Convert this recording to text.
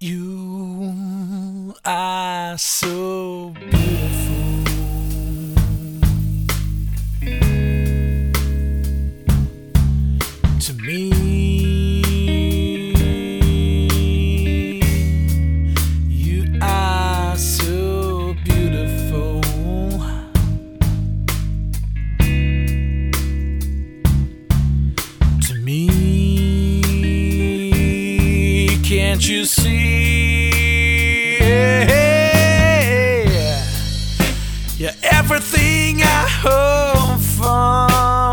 You are so beautiful to me. You are so beautiful to me. Can't you see? You're everything I hope.